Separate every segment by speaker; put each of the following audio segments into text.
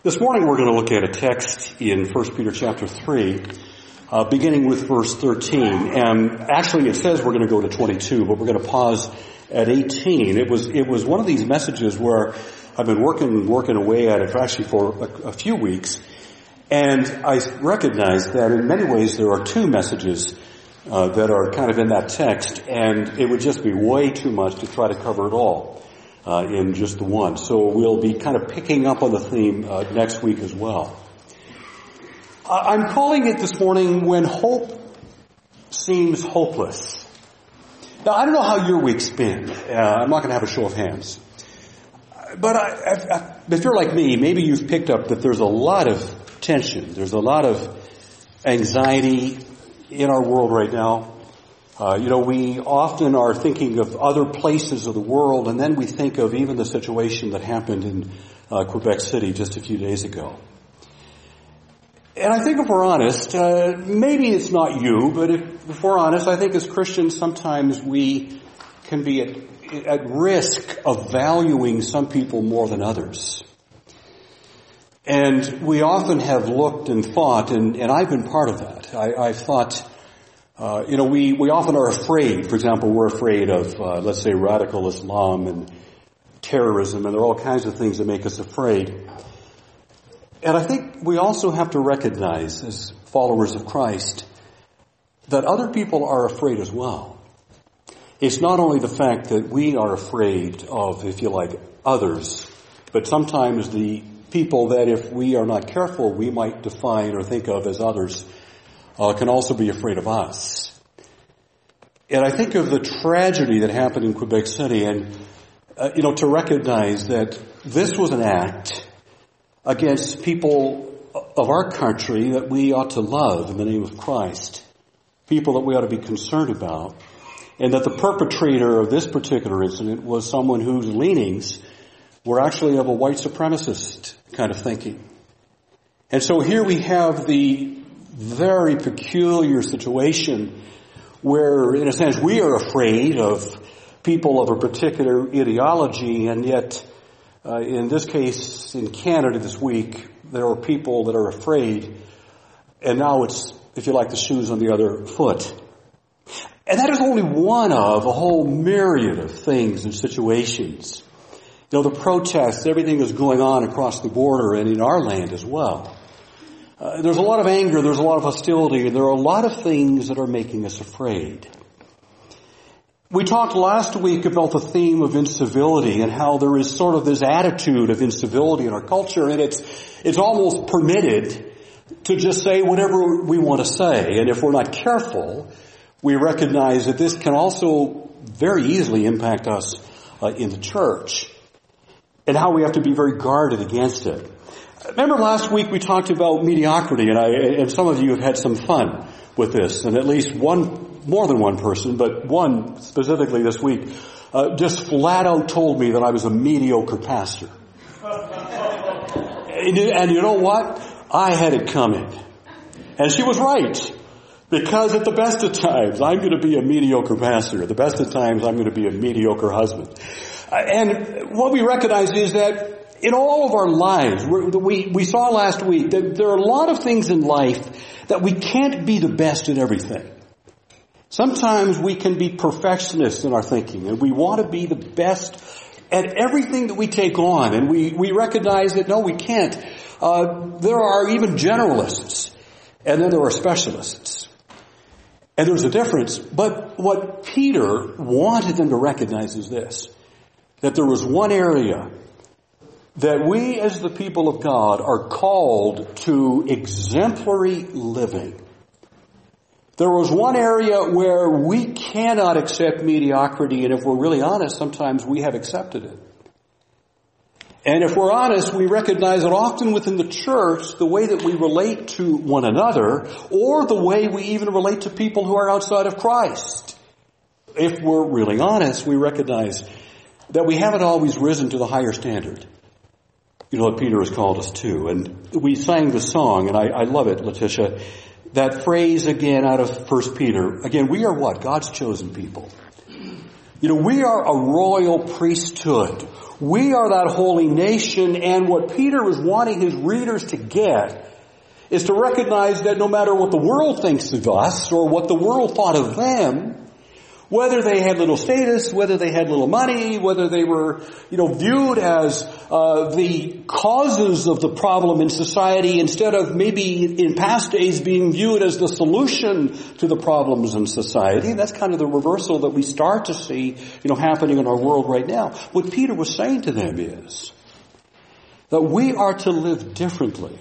Speaker 1: This morning we're going to look at a text in 1 Peter chapter 3, beginning with verse 13. And actually it says we're going to go to 22, but we're going to pause at 18. It was one of these messages where I've been working away at it actually for a few weeks. And I recognize that in many ways there are two messages that are kind of in that text, and it would just be way too much to try to cover it all in just the one. So we'll be kind of picking up on the theme next week as well. I'm calling it this morning, When Hope Seems Hopeless. Now, I don't know how your week's been. I'm not going to have a show of hands. But if you're like me, maybe you've picked up that there's a lot of tension. There's a lot of anxiety in our world right now. We often are thinking of other places of the world, and then we think of even the situation that happened in Quebec City just a few days ago. And I think if we're honest, maybe it's not you, but if we're honest, I think as Christians sometimes we can be at risk of valuing some people more than others. And we often have looked and thought, and I've been part of that. I've thought, we often are afraid. For example, we're afraid of, let's say, radical Islam and terrorism, and there are all kinds of things that make us afraid. And I think we also have to recognize, as followers of Christ, that other people are afraid as well. It's not only the fact that we are afraid of, if you like, others, but sometimes the people that if we are not careful, we might define or think of as others can also be afraid of us. And I think of the tragedy that happened in Quebec City and, to recognize that this was an act against people of our country that we ought to love in the name of Christ, people that we ought to be concerned about, and that the perpetrator of this particular incident was someone whose leanings were actually of a white supremacist kind of thinking. And so here we have the very peculiar situation where, in a sense, we are afraid of people of a particular ideology, and yet, in this case, in Canada this week, there are people that are afraid, and now it's, if you like, the shoes on the other foot. And that is only one of a whole myriad of things and situations. The protests, everything is going on across the border and in our land as well. There's a lot of anger, there's a lot of hostility, and there are a lot of things that are making us afraid. We talked last week about the theme of incivility and how there is sort of this attitude of incivility in our culture, and it's almost permitted to just say whatever we want to say. And if we're not careful, we recognize that this can also very easily impact us in the church, and how we have to be very guarded against it. Remember last week we talked about mediocrity, and some of you have had some fun with this, and at least more than one person, but one specifically this week, just flat out told me that I was a mediocre pastor. And you know what? I had it coming. And she was right. Because at the best of times, I'm going to be a mediocre pastor. At the best of times, I'm going to be a mediocre husband. And what we recognize is that in all of our lives, we saw last week that there are a lot of things in life that we can't be the best at everything. Sometimes we can be perfectionists in our thinking, and we want to be the best at everything that we take on, and we recognize that no, we can't. There are even generalists, and then there are specialists. And there's a difference. But what Peter wanted them to recognize is this, that there was one area that we as the people of God are called to exemplary living. There was one area where we cannot accept mediocrity, and if we're really honest, sometimes we have accepted it. And if we're honest, we recognize that often within the church, the way that we relate to one another, or the way we even relate to people who are outside of Christ, if we're really honest, we recognize that we haven't always risen to the higher standard. What Peter has called us to. And we sang the song, and I love it, Letitia, that phrase again out of 1 Peter. Again, we are what? God's chosen people. We are a royal priesthood. We are that holy nation, and what Peter is wanting his readers to get is to recognize that no matter what the world thinks of us or what the world thought of them, whether they had little status, whether they had little money, whether they were, viewed as the causes of the problem in society instead of maybe in past days being viewed as the solution to the problems in society. That's kind of the reversal that we start to see, happening in our world right now. What Peter was saying to them is that we are to live differently.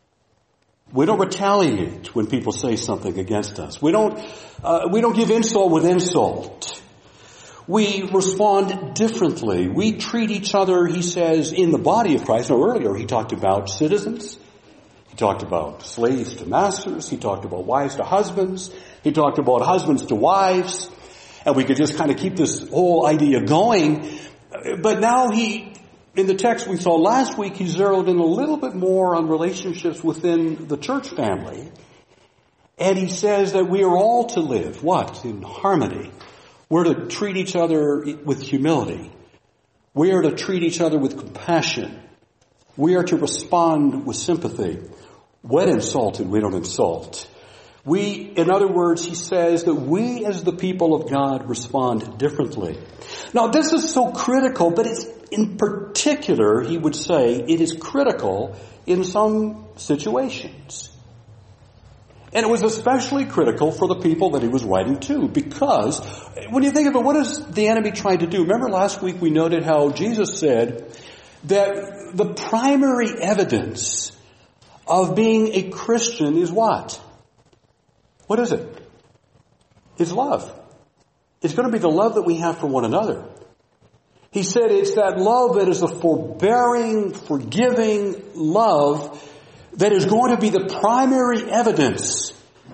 Speaker 1: We don't retaliate when people say something against us. We don't give insult with insult. We respond differently. We treat each other, he says, in the body of Christ. Now earlier he talked about citizens. He talked about slaves to masters. He talked about wives to husbands. He talked about husbands to wives. And we could just kind of keep this whole idea going. But now in the text we saw last week, he zeroed in a little bit more on relationships within the church family. And he says that we are all to live, what? In harmony. We're to treat each other with humility. We are to treat each other with compassion. We are to respond with sympathy. When insulted, we don't insult. In other words, he says that we as the people of God respond differently. Now this is so critical, but it's in particular, he would say, it is critical in some situations. And it was especially critical for the people that he was writing to, because when you think of it, what is the enemy trying to do? Remember last week we noted how Jesus said that the primary evidence of being a Christian is what? What is it? It's love. It's going to be the love that we have for one another. He said it's that love that is a forbearing, forgiving love that is going to be the primary evidence.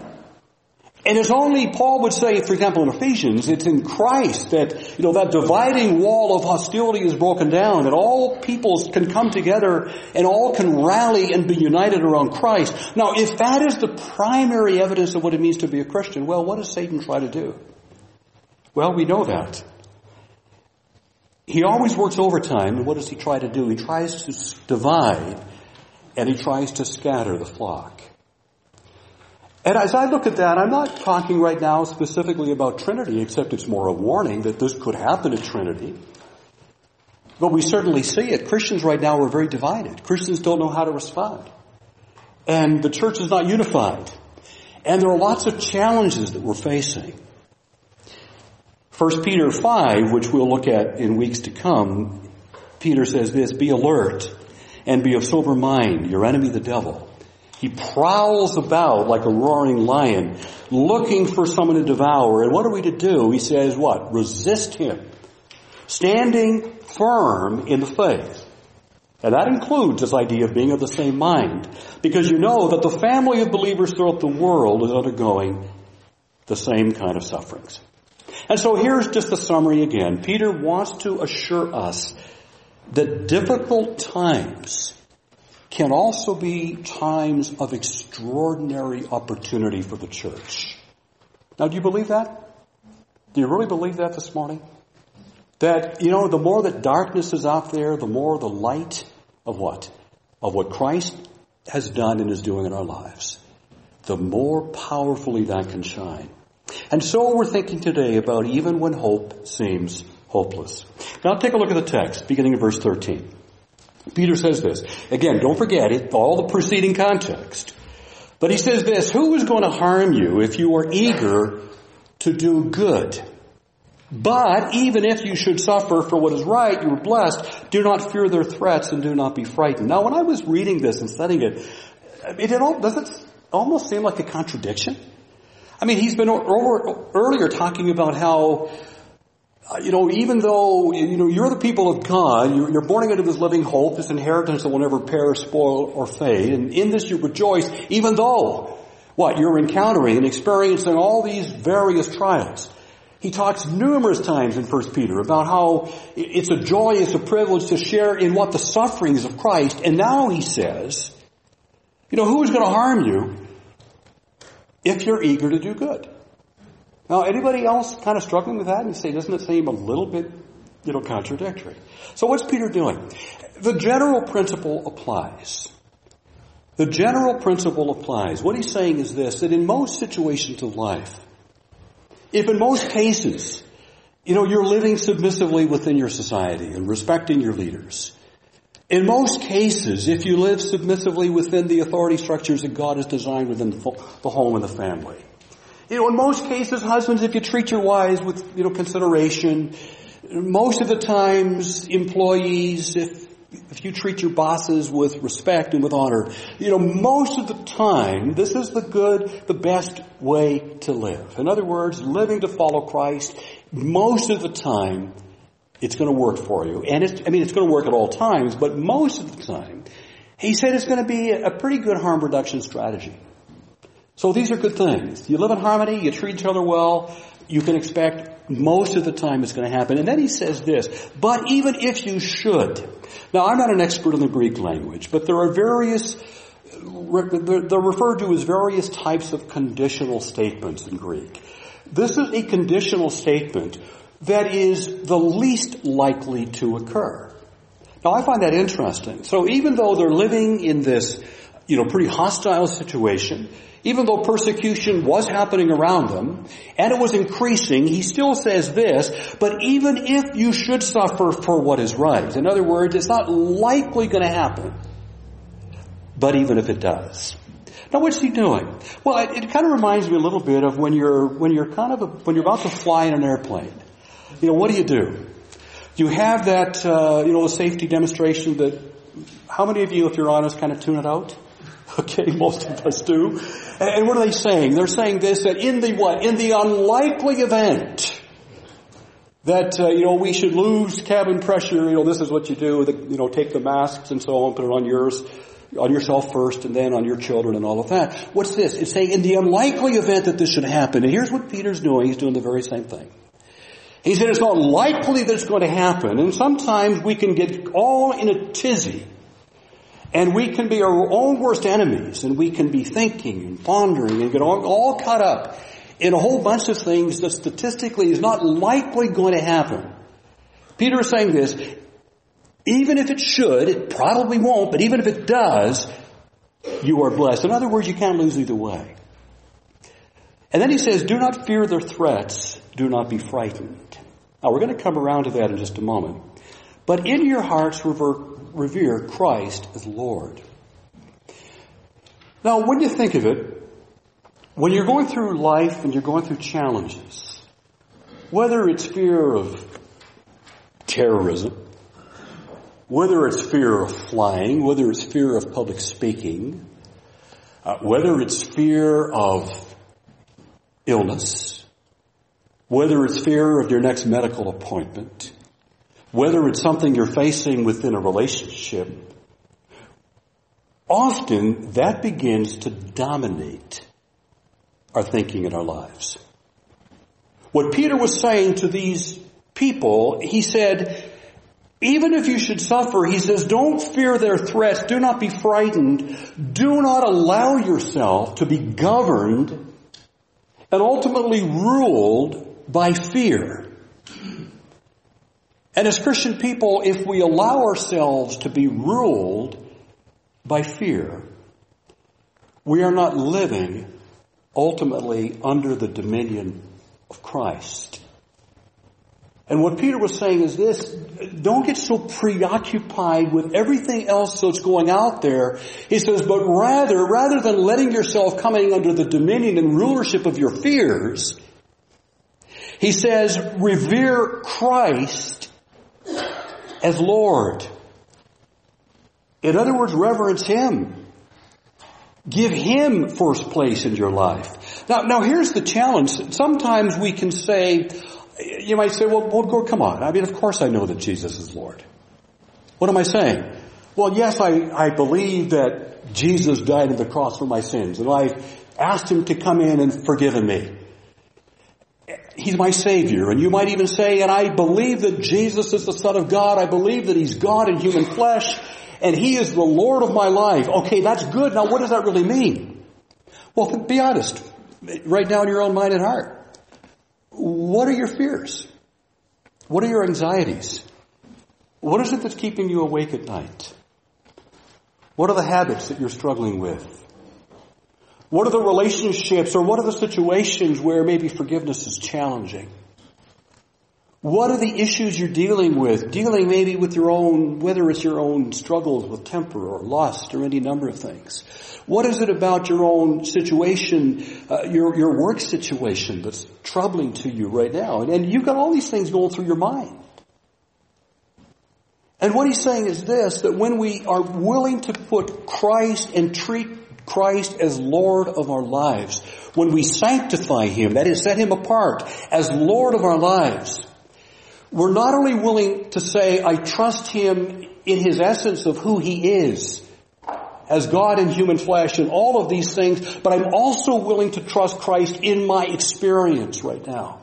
Speaker 1: And it's only, Paul would say, for example, in Ephesians, it's in Christ that, that dividing wall of hostility is broken down, and all peoples can come together and all can rally and be united around Christ. Now, if that is the primary evidence of what it means to be a Christian, well, what does Satan try to do? Well, we know that. He always works overtime, and what does he try to do? He tries to divide, and he tries to scatter the flock. And as I look at that, I'm not talking right now specifically about Trinity, except it's more a warning that this could happen at Trinity. But we certainly see it. Christians right now are very divided. Christians don't know how to respond. And the church is not unified. And there are lots of challenges that we're facing. 1 Peter 5, which we'll look at in weeks to come, Peter says this, "Be alert and be of sober mind, your enemy the devil. He prowls about like a roaring lion, looking for someone to devour." And what are we to do? He says what? Resist him, standing firm in the faith. And that includes this idea of being of the same mind, because you know that the family of believers throughout the world is undergoing the same kind of sufferings. And so here's just a summary again. Peter wants to assure us that difficult times can also be times of extraordinary opportunity for the church. Now, do you believe that? Do you really believe that this morning? That, the more that darkness is out there, the more the light of what? Of what Christ has done and is doing in our lives. The more powerfully that can shine. And so we're thinking today about even when hope seems hopeless. Now take a look at the text, beginning in verse 13. Peter says this. Again, don't forget it, all the preceding context. But he says this, "Who is going to harm you if you are eager to do good? But even if you should suffer for what is right, you are blessed. Do not fear their threats and do not be frightened." Now when I was reading this and studying it, does it almost seem like a contradiction? I mean, he's been earlier talking about how, even though, you're the people of God, you're born again of this living hope, this inheritance that will never perish, spoil, or fade, and in this you rejoice, even though, you're encountering and experiencing all these various trials. He talks numerous times in 1 Peter about how it's a joy, it's a privilege to share in the sufferings of Christ, and now he says, who is going to harm you if you're eager to do good? Now, anybody else kind of struggling with that and say, doesn't it seem a little bit contradictory. So what's Peter doing? The general principle applies. The general principle applies. What he's saying is this, that in most situations of life, if in most cases, you're living submissively within your society and respecting your leaders, in most cases, if you live submissively within the authority structures that God has designed within the home and the family, in most cases, husbands, if you treat your wives with, consideration, most of the times, employees, if you treat your bosses with respect and with honor, most of the time, this is the best way to live. In other words, living to follow Christ, most of the time, it's going to work for you. And it's going to work at all times, but most of the time, he said it's going to be a pretty good harm reduction strategy. So these are good things. You live in harmony, you treat each other well, you can expect most of the time it's going to happen. And then he says this, but even if you should. Now, I'm not an expert in the Greek language, but there are they're referred to as various types of conditional statements in Greek. This is a conditional statement that is the least likely to occur. Now, I find that interesting. So even though they're living in this, pretty hostile situation, even though persecution was happening around them, and it was increasing, he still says this, but even if you should suffer for what is right. In other words, it's not likely going to happen. But even if it does. Now, what's he doing? Well, it kind of reminds me a little bit of when you're about to fly in an airplane. What do? You have that, a safety demonstration that, how many of you, if you're honest, kind of tune it out? Okay, most of us do. And what are they saying? They're saying this, that in the unlikely event that, we should lose cabin pressure, this is what you do, take the masks and so on, put it on yourself first and then on your children and all of that. What's this? It's saying in the unlikely event that this should happen. And here's what Peter's doing. He's doing the very same thing. He said it's not likely that it's going to happen. And sometimes we can get all in a tizzy. And we can be our own worst enemies. And we can be thinking and pondering and get all caught up in a whole bunch of things that statistically is not likely going to happen. Peter is saying this. Even if it should, it probably won't, but even if it does, you are blessed. In other words, you can't lose either way. And then he says, do not fear their threats, do not be frightened. Now, we're going to come around to that in just a moment. But in your hearts, revere Christ as Lord. Now, when you think of it, when you're going through life and you're going through challenges, whether it's fear of terrorism, whether it's fear of flying, whether it's fear of public speaking, whether it's fear of illness, whether it's fear of your next medical appointment, whether it's something you're facing within a relationship, often that begins to dominate our thinking in our lives. What Peter was saying to these people, he said, even if you should suffer, he says, don't fear their threats. Do not be frightened. Do not allow yourself to be governed and ultimately ruled by fear. And as Christian people, if we allow ourselves to be ruled by fear, we are not living ultimately under the dominion of Christ. And what Peter was saying is this, don't get so preoccupied with everything else that's going out there. He says, but rather than letting yourself coming under the dominion and rulership of your fears, he says, revere Christ as Lord. In other words, reverence Him. Give Him first place in your life. Now here's the challenge. Sometimes we can say, you might say, well, come on. I mean, of course I know that Jesus is Lord. What am I saying? Well, yes, I believe that Jesus died on the cross for my sins, and I asked Him to come in and forgive me. He's my Savior. And you might even say, and I believe that Jesus is the Son of God. I believe that He's God in human flesh, and He is the Lord of my life. Okay, that's good. Now, what does that really mean? Well, be honest. Right now in your own mind and heart. What are your fears? What are your anxieties? What is it that's keeping you awake at night? What are the habits that you're struggling with? What are the relationships or what are the situations where maybe forgiveness is challenging? What are the issues you're dealing with? Dealing maybe with your own, whether it's your own struggles with temper or lust or any number of things. What is it about your own situation, your work situation that's troubling to you right now? And you've got all these things going through your mind. And what he's saying is this, that when we are willing to put Christ and treat Christ as Lord of our lives, when we sanctify Him, that is, set Him apart as Lord of our lives, we're not only willing to say, I trust Him in His essence of who He is, as God in human flesh and all of these things, but I'm also willing to trust Christ in my experience right now.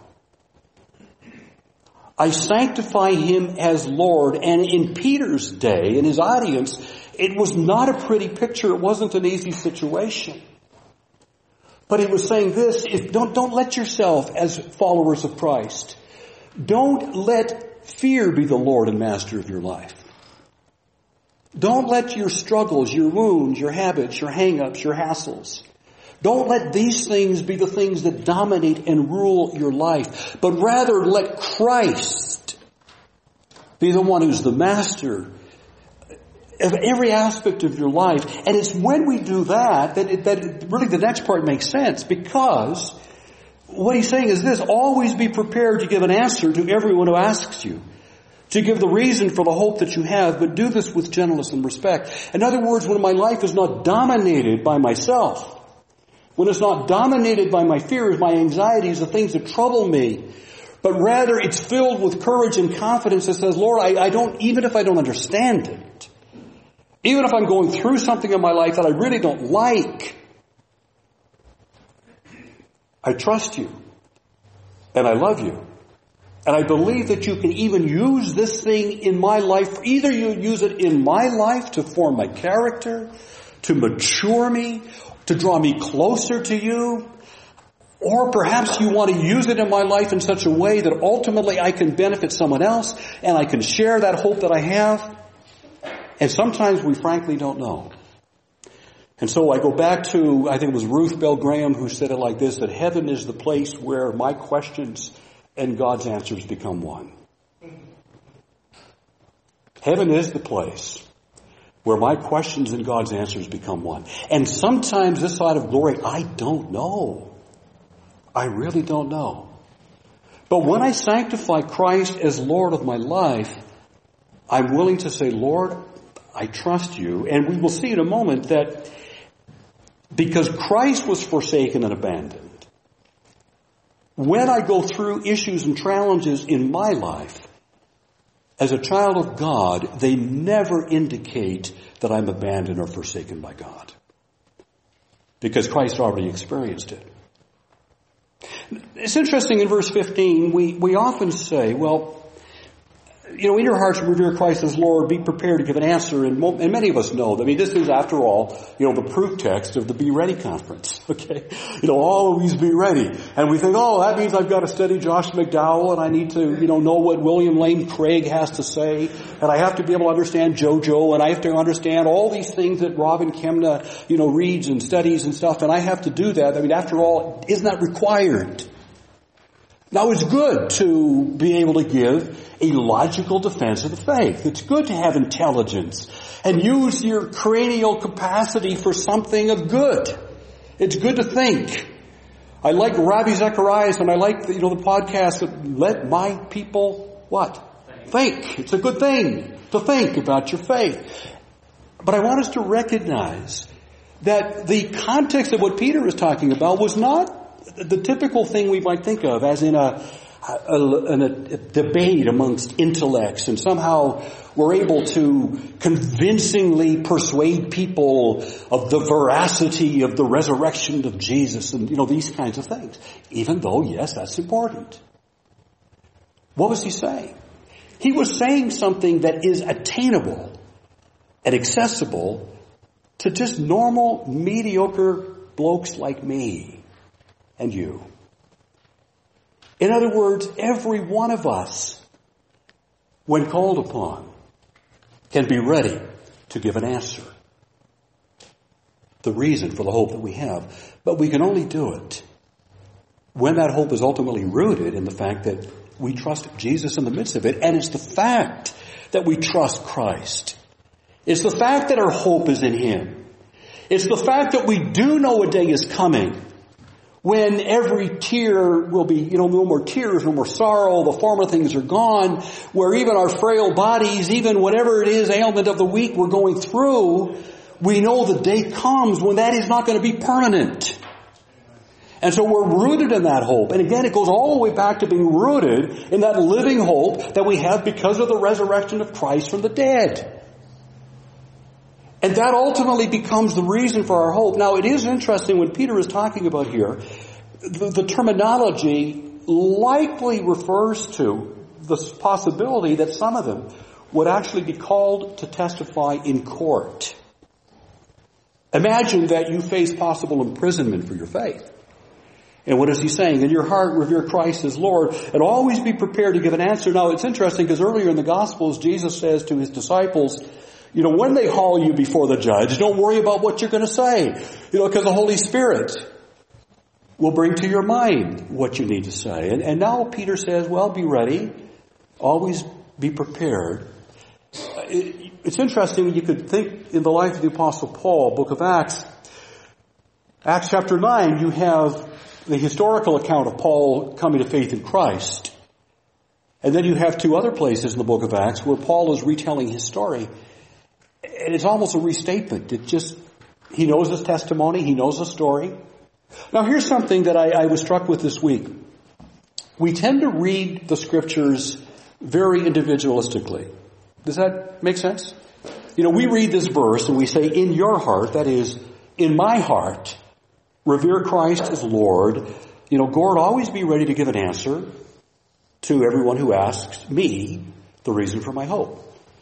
Speaker 1: I sanctify Him as Lord, and in Peter's day, in his audience, it was not a pretty picture. It wasn't an easy situation. But he was saying this, don't let yourself, as followers of Christ, don't let fear be the Lord and master of your life. Don't let your struggles, your wounds, your habits, your hang-ups, your hassles, don't let these things be the things that dominate and rule your life, but rather let Christ be the one who's the master of every aspect of your life. And it's when we do that really the next part makes sense, because what he's saying is this: always be prepared to give an answer to everyone who asks you, to give the reason for the hope that you have, but do this with gentleness and respect. In other words, when my life is not dominated by myself, when it's not dominated by my fears, my anxieties, the things that trouble me, but rather it's filled with courage and confidence that says, Lord, I don't, even if I don't understand it, even if I'm going through something in my life that I really don't like, I trust you and I love you. And I believe that you can even use this thing in my life. Either you use it in my life to form my character, to mature me, to draw me closer to you, or perhaps you want to use it in my life in such a way that ultimately I can benefit someone else and I can share that hope that I have. And sometimes we frankly don't know. And so I go back to, I think it was Ruth Bell Graham who said it like this, that heaven is the place where my questions and God's answers become one. Heaven is the place where my questions and God's answers become one. And sometimes this side of glory, I don't know. I really don't know. But when I sanctify Christ as Lord of my life, I'm willing to say, Lord, I trust you. And we will see in a moment that because Christ was forsaken and abandoned, when I go through issues and challenges in my life, as a child of God, they never indicate that I'm abandoned or forsaken by God. Because Christ already experienced it. It's interesting in verse 15, we often say, well, you know, in your hearts revere Christ as Lord, be prepared to give an answer. And many of us know, I mean, this is, after all, you know, the proof text of the Be Ready conference, okay? You know, always be ready. And we think, oh, that means I've got to study Josh McDowell and I need to, you know what William Lane Craig has to say. And I have to be able to understand JoJo and I have to understand all these things that Robin Kemna, you know, reads and studies and stuff. And I have to do that. I mean, after all, isn't that required? Now, it's good to be able to give a logical defense of the faith. It's good to have intelligence and use your cranial capacity for something of good. It's good to think. I like Ravi Zacharias and I like the podcast that Let My People what? Think. It's a good thing to think about your faith. But I want us to recognize that the context of what Peter is talking about was not the typical thing we might think of as in a debate amongst intellects, and somehow we're able to convincingly persuade people of the veracity of the resurrection of Jesus and, these kinds of things. Even though, yes, that's important. What was he saying? He was saying something that is attainable and accessible to just normal, mediocre blokes like me and you. In other words, every one of us when called upon, can be ready to give an answer. The reason for the hope that we have. But we can only do it when that hope is ultimately rooted in the fact that we trust Jesus in the midst of it. And it's the fact that we trust Christ. It's the fact that our hope is in Him. It's the fact that we do know a day is coming when every tear will be, no more tears, no more sorrow, the former things are gone, where even our frail bodies, even whatever it is, ailment of the week we're going through, we know the day comes when that is not going to be permanent. And so we're rooted in that hope. And again, it goes all the way back to being rooted in that living hope that we have because of the resurrection of Christ from the dead. And that ultimately becomes the reason for our hope. Now, it is interesting when Peter is talking about here, the terminology likely refers to the possibility that some of them would actually be called to testify in court. Imagine that you face possible imprisonment for your faith. And what is he saying? In your heart, revere Christ as Lord, and always be prepared to give an answer. Now, it's interesting because earlier in the Gospels, Jesus says to His disciples, when they haul you before the judge, don't worry about what you're going to say. Because the Holy Spirit will bring to your mind what you need to say. And now Peter says, well, be ready. Always be prepared. It's interesting, you could think in the life of the Apostle Paul, book of Acts. Acts chapter 9, you have the historical account of Paul coming to faith in Christ. And then you have two other places in the book of Acts where Paul is retelling his story. And it's almost a restatement. He knows his testimony. He knows the story. Now here's something that I was struck with this week. We tend to read the scriptures very individualistically. Does that make sense? We read this verse and we say, in your heart, that is, in my heart, revere Christ as Lord. Lord, always be ready to give an answer to everyone who asks me the reason for my hope.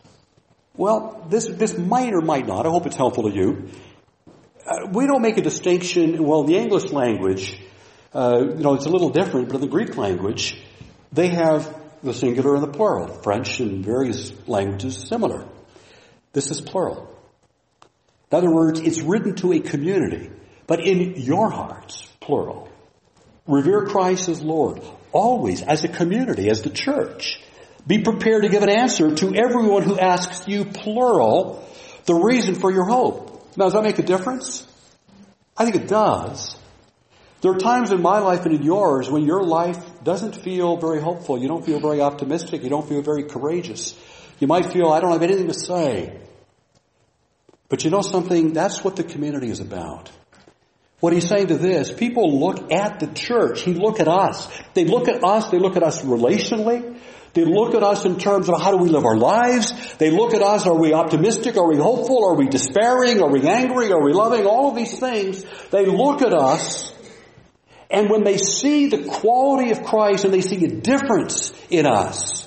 Speaker 1: Well, this might or might not, I hope it's helpful to you. We don't make a distinction, well, in the English language, it's a little different, but in the Greek language, they have the singular and the plural. French and various languages similar. This is plural. In other words, it's written to a community, but in your hearts, plural. Revere Christ as Lord, always as a community, as the church. Be prepared to give an answer to everyone who asks you, plural, the reason for your hope. Now, does that make a difference? I think it does. There are times in my life and in yours when your life doesn't feel very hopeful. You don't feel very optimistic. You don't feel very courageous. You might feel, I don't have anything to say. But you know something? That's what the community is about. What he's saying to this, people look at the church. He look at us. They look at us. They look at us relationally. They look at us in terms of how do we live our lives. They look at us, are we optimistic? Are we hopeful? Are we despairing? Are we angry? Are we loving? All of these things. They look at us, and when they see the quality of Christ and they see a difference in us,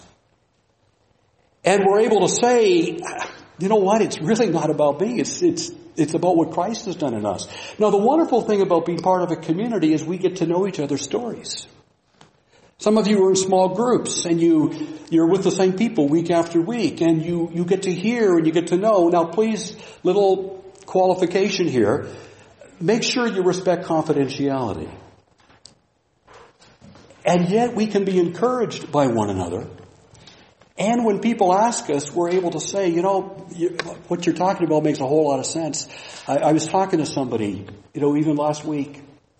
Speaker 1: and we're able to say, you know what, it's really not about me. It's about what Christ has done in us. Now, the wonderful thing about being part of a community is we get to know each other's stories. Some of you are in small groups and you're with the same people week after week, and you get to hear and you get to know. Now, please, little qualification here. Make sure you respect confidentiality. And yet we can be encouraged by one another. And when people ask us, we're able to say, what you're talking about makes a whole lot of sense. I was talking to somebody, even last week,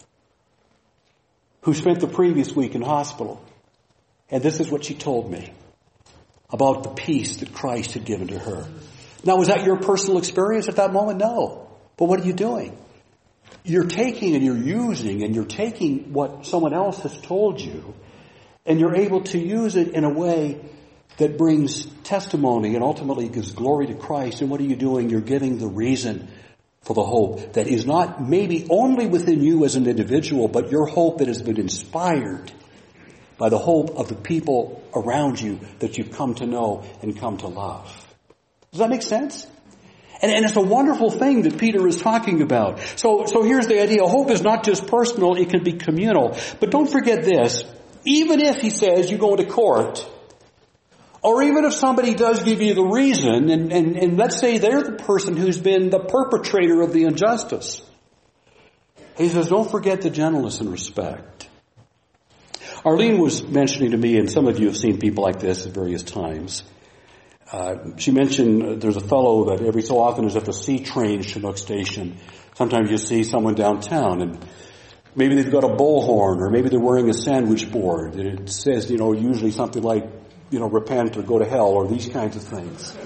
Speaker 1: who spent the previous week in hospital. And this is what she told me about the peace that Christ had given to her. Now, was that your personal experience at that moment? No. But what are you doing? You're taking and you're using and you're taking what someone else has told you, and you're able to use it in a way that brings testimony and ultimately gives glory to Christ. And what are you doing? You're giving the reason for the hope that is not maybe only within you as an individual, but your hope that has been inspired by the hope of the people around you that you've come to know and come to love. Does that make sense? And it's a wonderful thing that Peter is talking about. So here's the idea. Hope is not just personal, it can be communal. But don't forget this. Even if, he says, you go into court, Or even if somebody does give you the reason, and let's say they're the person who's been the perpetrator of the injustice. He says, don't forget the gentleness and respect. Arlene was mentioning to me, and some of you have seen people like this at various times. She mentioned there's a fellow that every so often is at the C train Chinook station. Sometimes you see someone downtown, and maybe they've got a bullhorn, or maybe they're wearing a sandwich board, and it says, usually something like, repent or go to hell, or these kinds of things.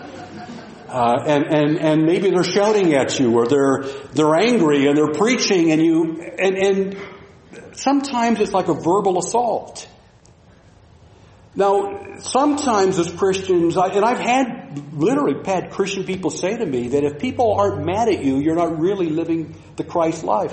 Speaker 1: And maybe they're shouting at you, or they're angry, and they're preaching, and sometimes it's like a verbal assault. Now, sometimes as Christians, I've literally had Christian people say to me that if people aren't mad at you, you're not really living the Christ life.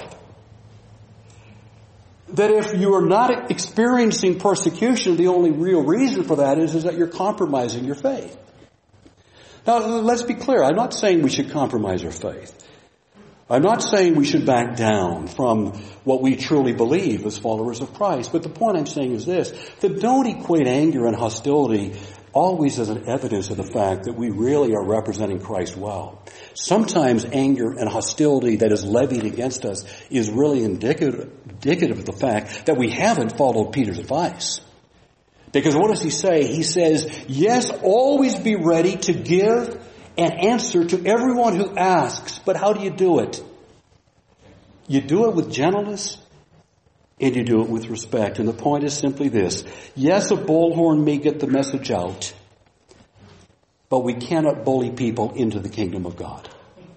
Speaker 1: That if you are not experiencing persecution, the only real reason for that is that you're compromising your faith. Now, let's be clear. I'm not saying we should compromise our faith. I'm not saying we should back down from what we truly believe as followers of Christ. But the point I'm saying is this, that don't equate anger and hostility always as an evidence of the fact that we really are representing Christ well. Sometimes anger and hostility that is levied against us is really indicative of the fact that we haven't followed Peter's advice. Because what does he say? He says, yes, always be ready to give an answer to everyone who asks. But how do you do it? You do it with gentleness and you do it with respect. And the point is simply this. Yes, a bullhorn may get the message out, but we cannot bully people into the kingdom of God.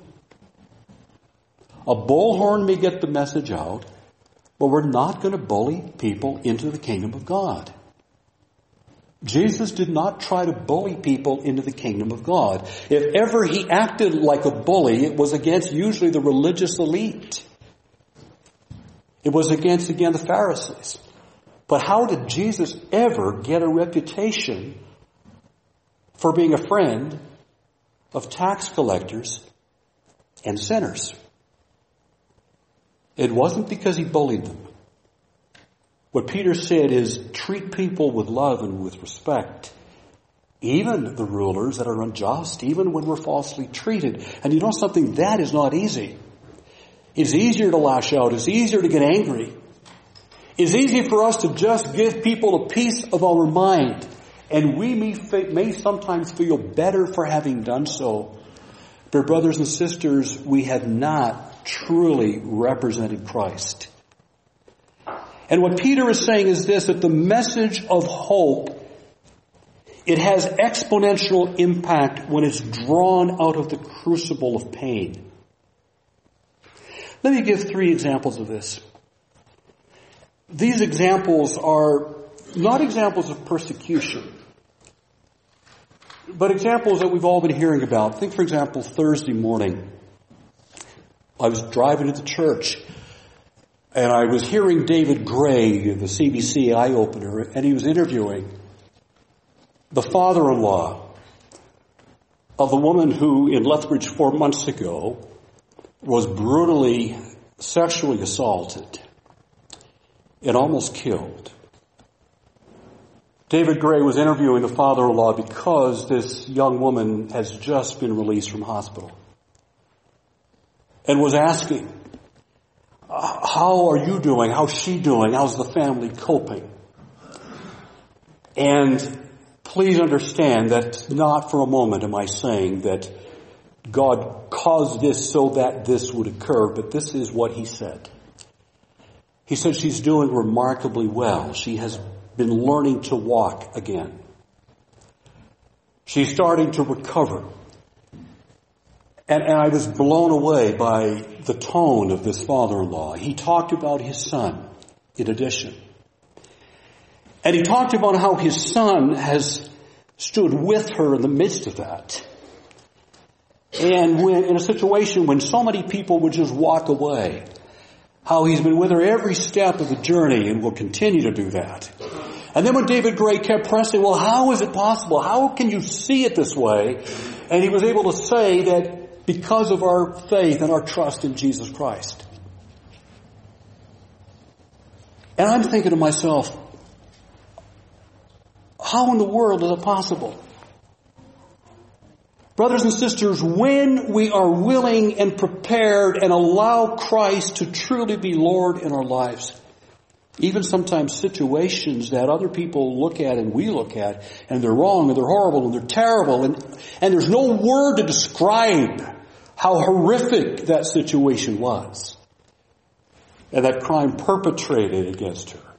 Speaker 1: A bullhorn may get the message out, but we're not going to bully people into the kingdom of God. Jesus did not try to bully people into the kingdom of God. If ever he acted like a bully, it was against usually the religious elite. It was against, again, the Pharisees. But how did Jesus ever get a reputation for being a friend of tax collectors and sinners? It wasn't because he bullied them. What Peter said is treat people with love and with respect. Even the rulers that are unjust, even when we're falsely treated. And you know something? That is not easy. It's easier to lash out. It's easier to get angry. It's easy for us to just give people a piece of our mind. And we may sometimes feel better for having done so. But brothers and sisters, we have not truly represented Christ. And what Peter is saying is this, that the message of hope, it has exponential impact when it's drawn out of the crucible of pain. Let me give 3 examples of this. These examples are not examples of persecution, but examples that we've all been hearing about. Think, for example, Thursday morning. I was driving to the church, and I was hearing David Gray, the CBC eye-opener, and he was interviewing the father-in-law of the woman who in Lethbridge 4 months ago was brutally sexually assaulted and almost killed. David Gray was interviewing the father-in-law because this young woman has just been released from hospital and was asking, how are you doing? How's she doing? How's the family coping? And please understand that not for a moment am I saying that God caused this so that this would occur, but this is what he said. He said she's doing remarkably well. She has been learning to walk again. She's starting to recover. And I was blown away by the tone of this father-in-law. He talked about his son, in addition. And he talked about how his son has stood with her in the midst of that. And when in a situation when so many people would just walk away, how he's been with her every step of the journey and will continue to do that. And then when David Gray kept pressing, well, how is it possible? How can you see it this way? And he was able to say that because of our faith and our trust in Jesus Christ. And I'm thinking to myself, how in the world is it possible? Brothers and sisters, when we are willing and prepared and allow Christ to truly be Lord in our lives, even sometimes situations that other people look at and we look at, and they're wrong and they're horrible and they're terrible, and there's no word to describe how horrific that situation was and that crime perpetrated against her.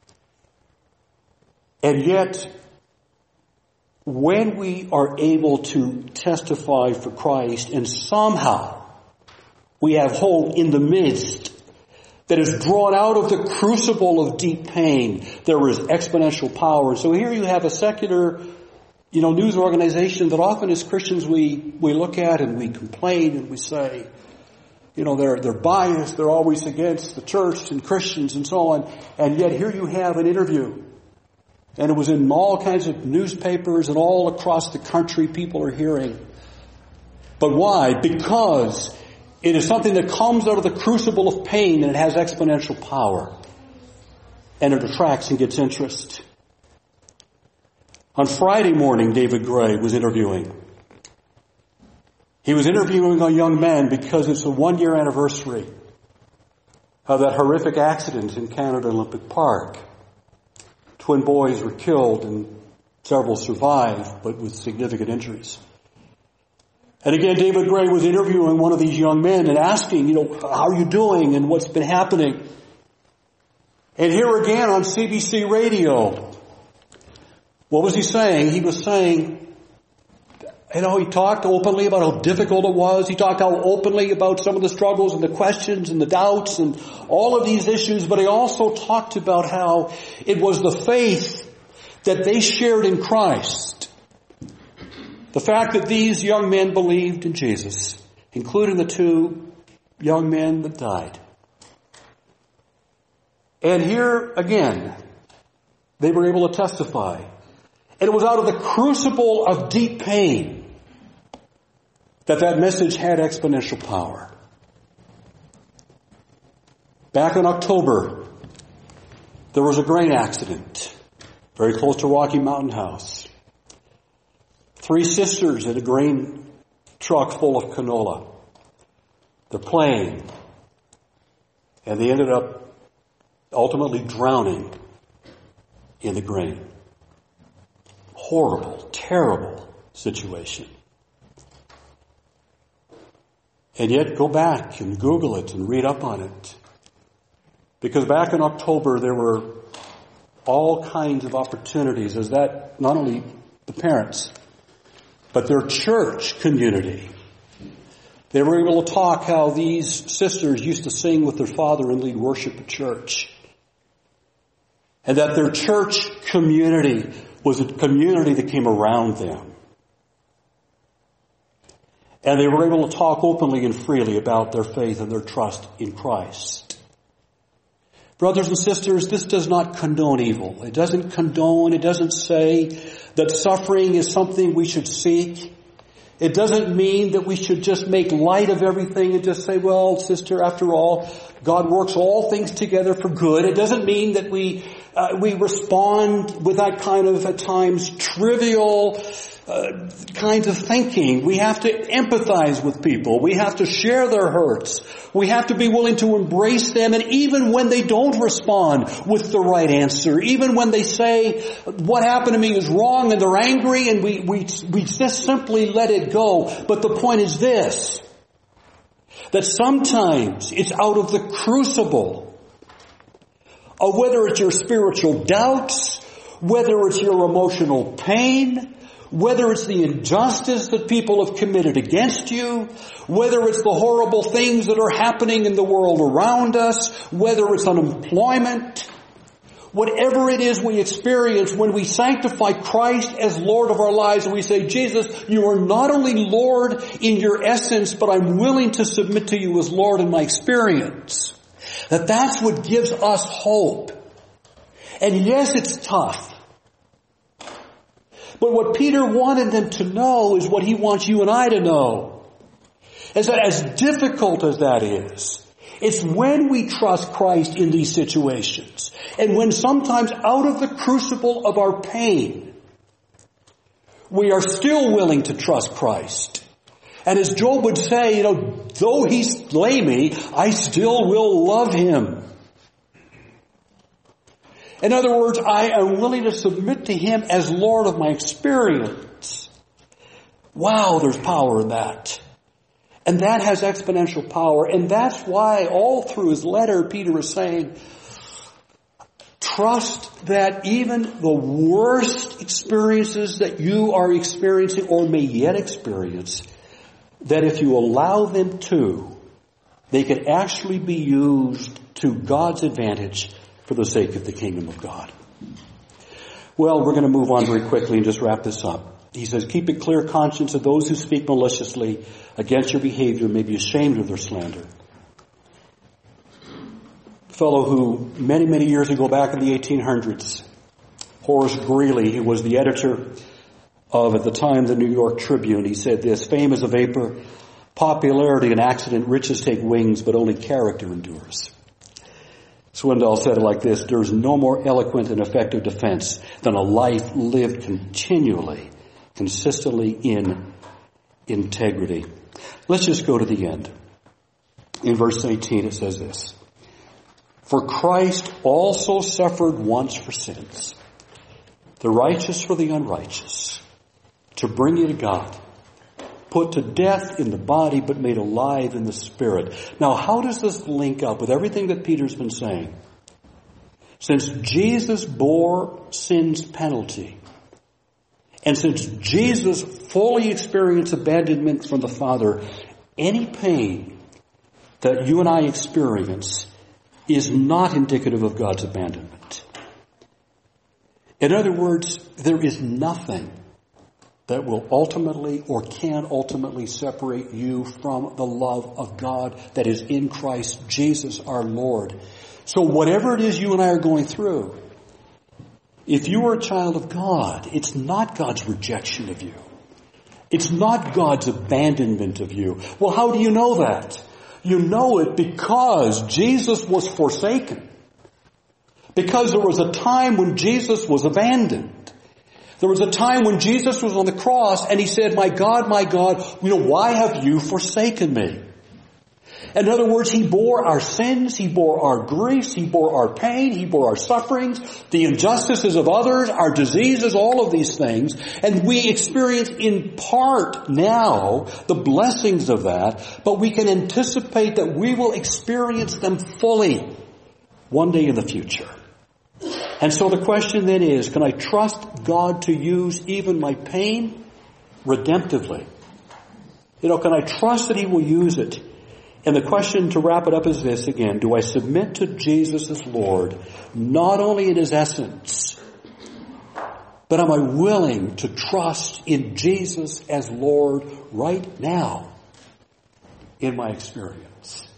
Speaker 1: And yet, when we are able to testify for Christ and somehow we have hope in the midst that is drawn out of the crucible of deep pain, there is exponential power. So here you have a secular, news organization that often as Christians we look at and we complain and we say, they're biased, they're always against the church and Christians and so on. And yet here you have an interview. And it was in all kinds of newspapers and all across the country people are hearing. But why? Because it is something that comes out of the crucible of pain and it has exponential power. And it attracts and gets interest. On Friday morning, David Gray was interviewing. He was interviewing a young man because it's a 1-year anniversary of that horrific accident in Canada Olympic Park. Twin boys were killed and several survived, but with significant injuries. And again, David Gray was interviewing one of these young men and asking, how are you doing and what's been happening? And here again on CBC radio, what was he saying? He was saying, he talked openly about how difficult it was. He talked how openly about some of the struggles and the questions and the doubts and all of these issues, but he also talked about how it was the faith that they shared in Christ. The fact that these young men believed in Jesus, including the 2 young men that died. And here again, they were able to testify. And it was out of the crucible of deep pain that message had exponential power. Back in October, there was a grain accident very close to Rocky Mountain House. 3 sisters in a grain truck full of canola. They're playing, and they ended up ultimately drowning in the grain. Horrible, terrible situation. And yet go back and Google it and read up on it. Because back in October there were all kinds of opportunities as that not only the parents, but their church community. They were able to talk how these sisters used to sing with their father and lead worship at church. And that their church community was a community that came around them. And they were able to talk openly and freely about their faith and their trust in Christ. Brothers and sisters, this does not condone evil. It doesn't condone, it doesn't say that suffering is something we should seek. It doesn't mean that we should just make light of everything and just say, well, sister, after all, God works all things together for good. It doesn't mean that we respond with that kind of, at times, trivial kinds of thinking. We have to empathize with people. We have to share their hurts. We have to be willing to embrace them. And even when they don't respond with the right answer, even when they say, what happened to me is wrong, and they're angry, and we just simply let it go. But the point is this, that sometimes it's out of the crucible of whether it's your spiritual doubts, whether it's your emotional pain, whether it's the injustice that people have committed against you, whether it's the horrible things that are happening in the world around us, whether it's unemployment, whatever it is we experience, when we sanctify Christ as Lord of our lives and we say, Jesus, you are not only Lord in your essence, but I'm willing to submit to you as Lord in my experience, that's what gives us hope. And yes, it's tough. But what Peter wanted them to know is what he wants you and I to know. Is that as difficult as that is, it's when we trust Christ in these situations, and when sometimes out of the crucible of our pain, we are still willing to trust Christ. And as Job would say, though he slay me, I still will love him. In other words, I am willing to submit to him as Lord of my experience. Wow, there's power in that. And that has exponential power. And that's why all through his letter, Peter is saying, trust that even the worst experiences that you are experiencing or may yet experience, that if you allow them to, they can actually be used to God's advantage for the sake of the kingdom of God. Well, we're going to move on very quickly and just wrap this up. He says, keep a clear conscience of those who speak maliciously against your behavior may be ashamed of their slander. A fellow who many, many years ago, back in the 1800s, Horace Greeley, he was the editor of, at the time, the New York Tribune. He said this, fame is a vapor, popularity and accident, riches take wings, but only character endures. Swindoll said it like this, there's no more eloquent and effective defense than a life lived continually, consistently in integrity. Let's just go to the end. In verse 18 it says this, for Christ also suffered once for sins, the righteous for the unrighteous, to bring you to God, put to death in the body, but made alive in the spirit. Now, how does this link up with everything that Peter's been saying? Since Jesus bore sin's penalty, and since Jesus fully experienced abandonment from the Father, any pain that you and I experience is not indicative of God's abandonment. In other words, there is nothing that will ultimately or can ultimately separate you from the love of God that is in Christ Jesus our Lord. So whatever it is you and I are going through, if you are a child of God, it's not God's rejection of you. It's not God's abandonment of you. Well, how do you know that? You know it because Jesus was forsaken. Because there was a time when Jesus was abandoned. There was a time when Jesus was on the cross and he said, my God, why have you forsaken me? In other words, he bore our sins, he bore our griefs, he bore our pain, he bore our sufferings, the injustices of others, our diseases, all of these things. And we experience in part now the blessings of that, but we can anticipate that we will experience them fully one day in the future. And so the question then is, can I trust God to use even my pain redemptively? Can I trust that he will use it? And the question to wrap it up is this again, do I submit to Jesus as Lord, not only in his essence, but am I willing to trust in Jesus as Lord right now in my experience?